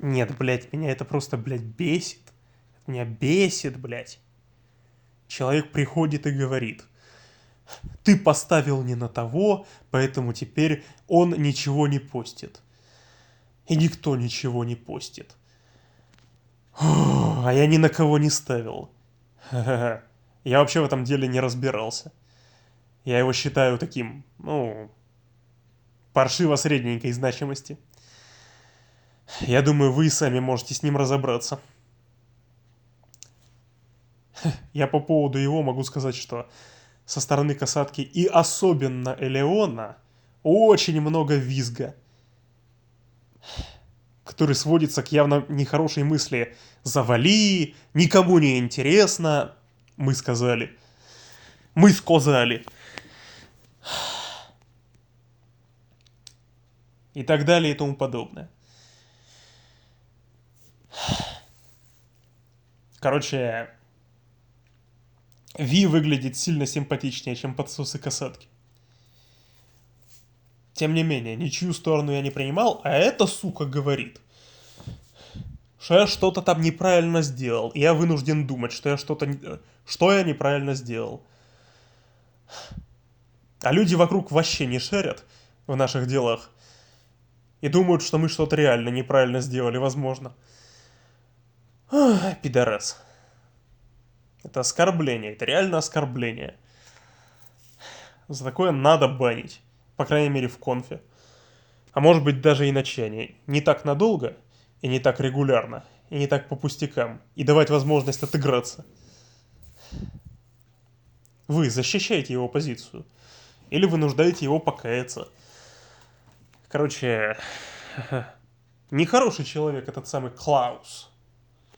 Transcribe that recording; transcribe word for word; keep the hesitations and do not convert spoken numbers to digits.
Нет, блядь, меня это просто, блядь, бесит. Меня бесит, блядь. Человек приходит и говорит: ты поставил не на того, поэтому теперь он ничего не постит. И никто ничего не постит. А я ни на кого не ставил. Ха-ха-ха. Я вообще в этом деле не разбирался. Я его считаю таким, ну, паршиво средненькой значимости. Я думаю, вы сами можете с ним разобраться. Я по поводу его могу сказать, что со стороны касатки и особенно Элеона очень много визга, который сводится к явно нехорошей мысли: завали, никому не интересно, мы сказали, мы сказали. И так далее и тому подобное. Короче, Ви выглядит сильно симпатичнее, чем подсосы касатки. Тем не менее, ничью сторону я не принимал, а эта сука говорит, что я что-то там неправильно сделал, и я вынужден думать, что я что-то... Что я неправильно сделал. А люди вокруг вообще не шарят в наших делах и думают, что мы что-то реально неправильно сделали, возможно. Ах, пидорас. Это оскорбление, это реально оскорбление. За такое надо банить. По крайней мере в конфе. А может быть даже и на чане. Не так надолго, и не так регулярно, и не так по пустякам. И давать возможность отыграться. Вы защищаете его позицию. Или вынуждаете его покаяться. Короче, нехороший человек этот самый Клаус.